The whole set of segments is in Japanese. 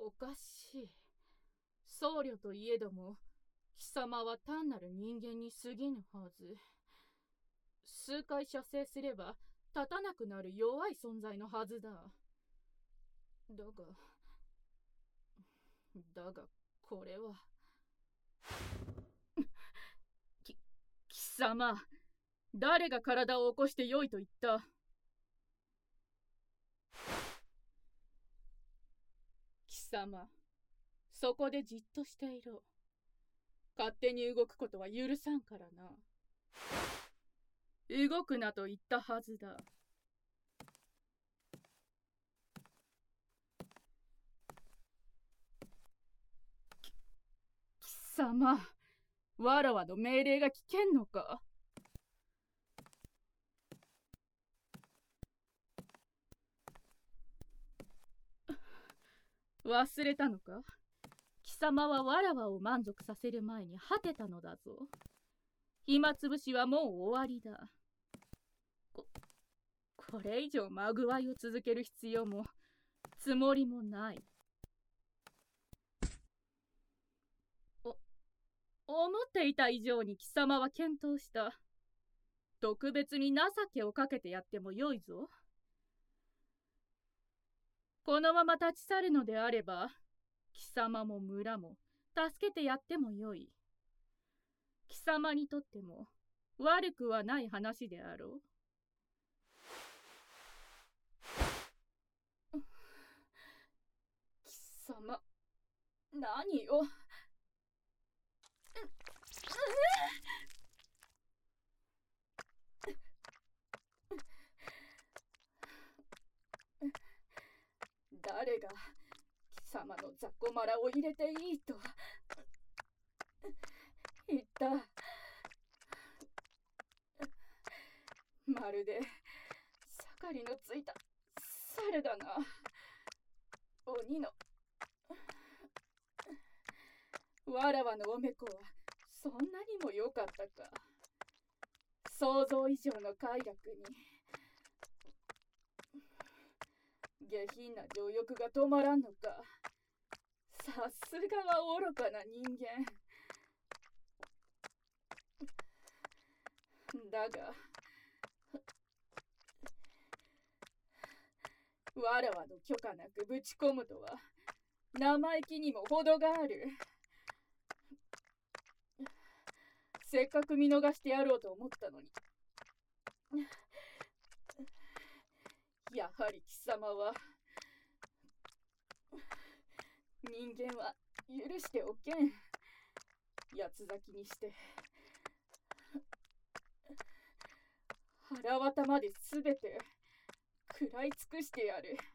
おかしい。僧侶といえども、貴様は単なる人間に過ぎぬはず。数回射精すれば立たなくなる弱い存在のはずだ。だがこれは貴様、誰が体を起こしてよいと言った？貴様、そこでじっとしていろ。勝手に動くことは許さんからな。動くなと言ったはずだ。貴様、わらわの命令が聞けんのか？忘れたのか？貴様はわらわを満足させる前に果てたのだぞ。暇つぶしはもう終わりだ。これ以上まぐわいを続ける必要もつもりもない。思っていた以上に貴様は検討した。特別に情けをかけてやってもよいぞ。このまま立ち去るのであれば、貴様も村も助けてやってもよい。貴様にとっても悪くはない話であろう。貴様、何を。誰が貴様の雑魚マラを入れていいと言った？まるで盛りのついた猿だな。鬼のわらわのおめこはそんなにも良かったか。想像以上の快楽に下品な情欲が止まらんのか。さすがは愚かな人間。だがわらわの許可なくぶち込むとは生意気にも程がある。せっかく見逃してやろうと思ったのに。やはり貴様は人間は許しておけん。八つ咲きにして腹渡まですべて食らい尽くしてやる。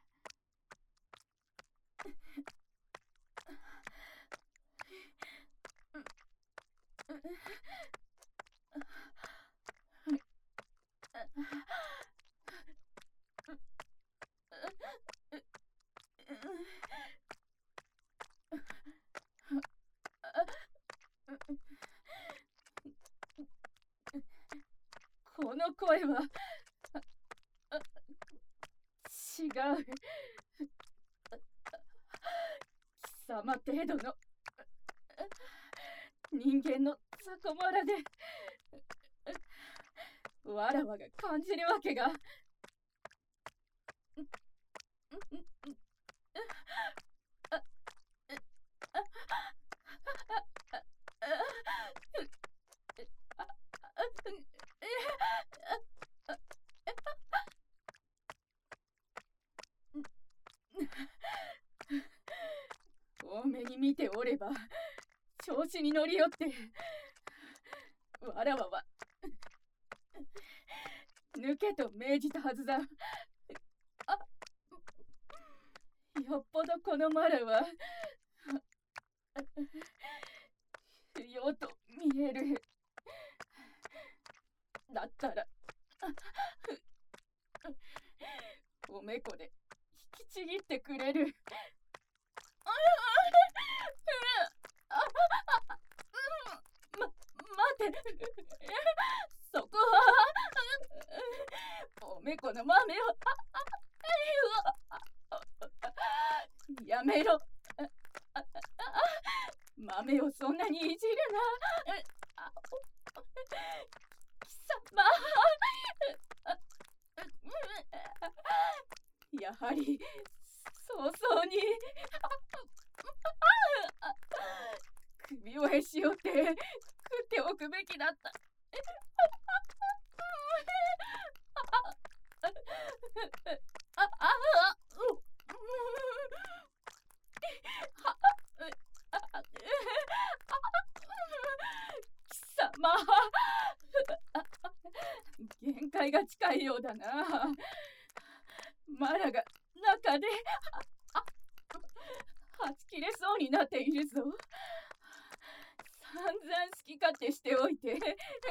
この声は違う。貴様程度の人間の雑魚マラでわらわが感じるわけが。多めに見ておれば調子に乗りよってわらわは抜けと命じたはずだ。よっぽどこのマラは不要と見える。だったらおめこで引きちぎってくれる。待て、そこはおめこの豆をやめろ。 豆をそんなにいじるな。貴様。やはり早々に首をへし折って食っておくべきだった。貴様、限界が近いようだな。マラが中ではち切れそうになっているぞ。散々好き勝手しておいて、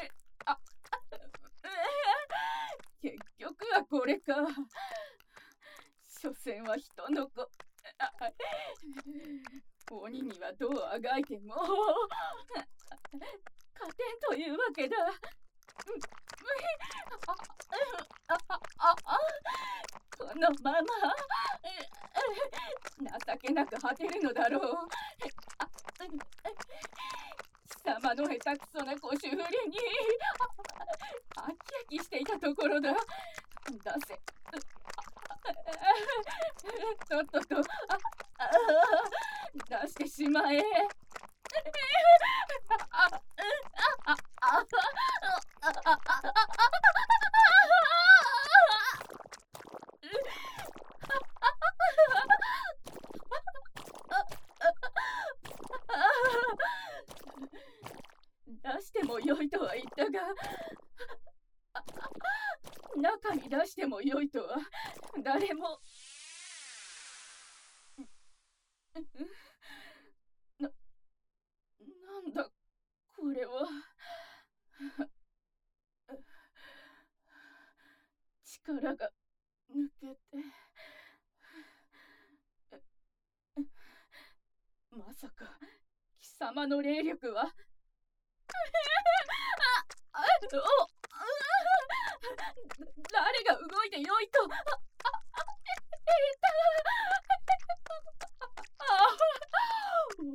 結局はこれか。所詮は人の子。鬼にはどうあがいても勝てんというわけだ。このまま情けなく果てるのだろう。貴様の下手くそな腰振りに飽き飽きしていたところだ。出せ。とっとと出してしまえ。出してもよいとは言ったが、中に出してもよいとは誰も。なんだこれは。力が抜けて。まさか貴様の霊力は誰が動いてよいと言った。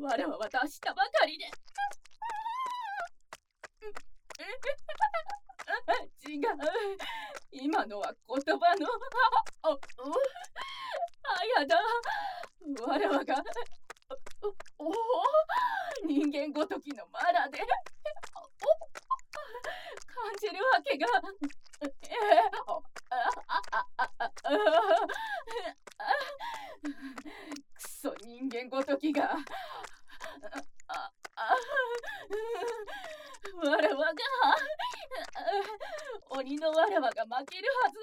わらわは出したばかりで。違う。今のは言葉のあやだ。わらわが人間ごときのマラで感じるわけが。くそ人間ごときが。わらわが鬼のわらわが負けるはず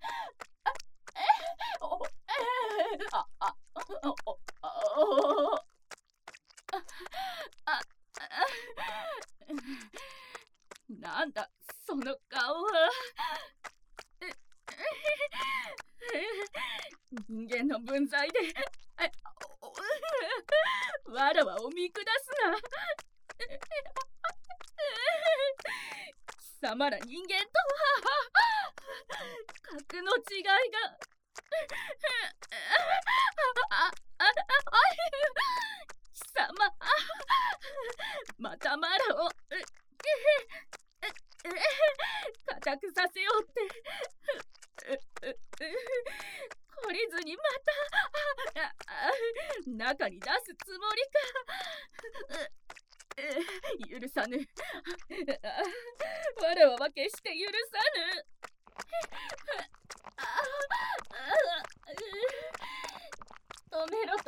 が。なんだその顔は。人間の分際でわらわを見下すな。貴様ら人間とは格の違いが。貴様、またマラを固くさせようって懲りずにまた中に出すつもりか。許さぬ。わらわは決して許さぬ。止めろと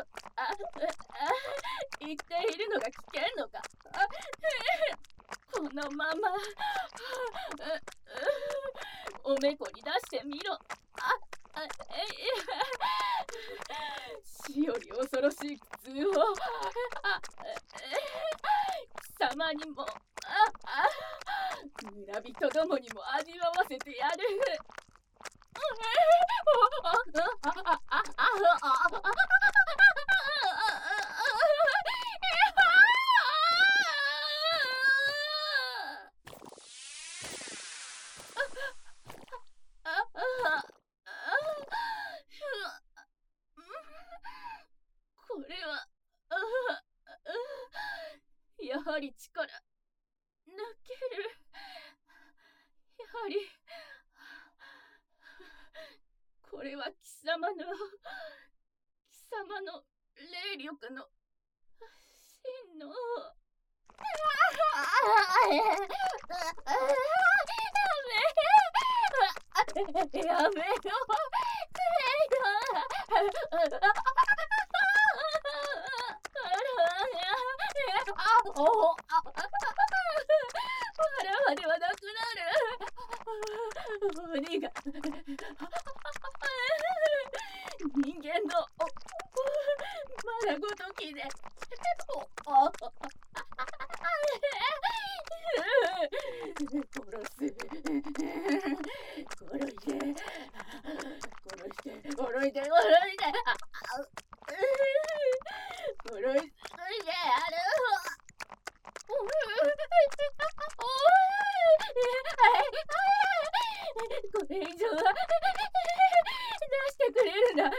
言っているのが危険のか。このままおめこに出してみろ。死より恐ろしい苦痛を貴様にも村人どもにも味わわせてやる。これはぱり力抜ける。やはりこれは貴様の霊力の真のやめよ。わらわではなくなる。鬼が人間のまだごときでこれ以上は出してくれるな。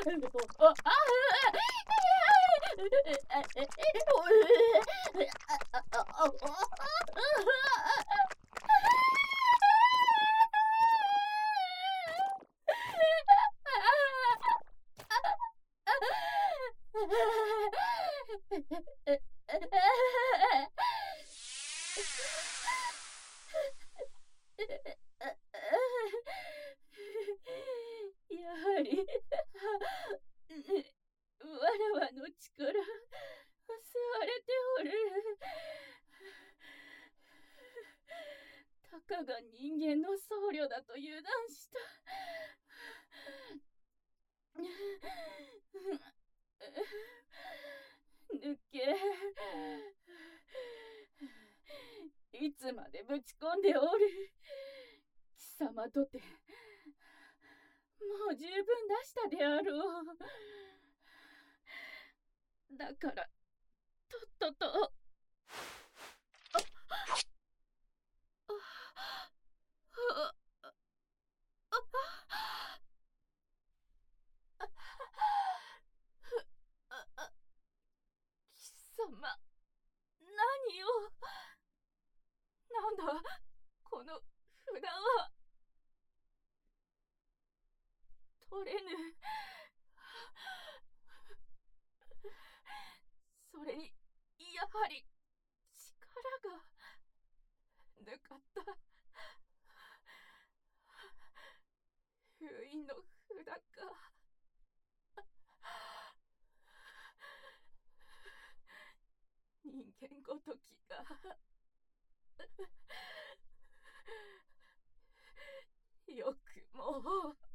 やはりわらわの力吸われておる。たかが人間の僧侶だと油断した。抜け。いつまでぶち込んでおる。貴様とてもう十分出したであろう。だからとっとと貴様、何を。なんだこの札は。取れぬ。それにやはり力が抜かった。封印の札か。人間ごときがよくも